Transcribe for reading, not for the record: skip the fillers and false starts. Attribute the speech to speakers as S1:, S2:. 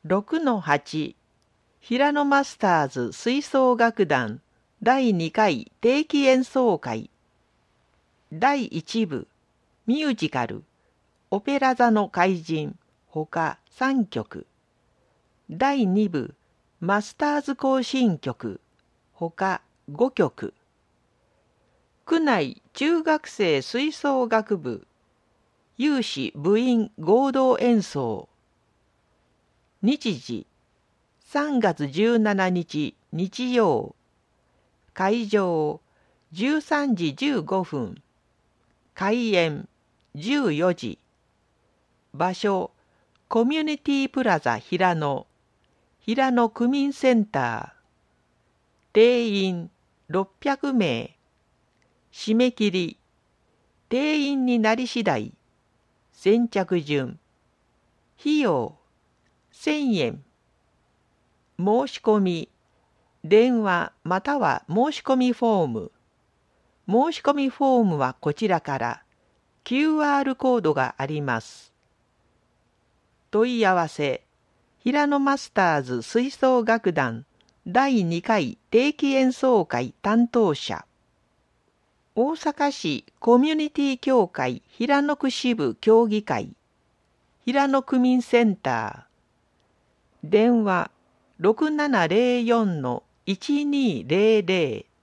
S1: 6-8 平野マスターズ吹奏楽団第2回定期演奏会第1部ミュージカルオペラ座の怪人ほか3曲第2部マスターズ行進曲ほか5曲区内中学生吹奏楽部有志部員合同演奏日時3月17日日曜会場13時15分開演14時場所コミュニティプラザ平野区民センター定員600名締め切り定員になり次第先着順費用1000円申し込み電話または申し込みフォーム申し込みフォームはこちらから QR コードがあります問い合わせ平野マスターズ吹奏楽団第2回定期演奏会担当者大阪市コミュニティ協会平野区支部協議会平野区民センター電話6704-1200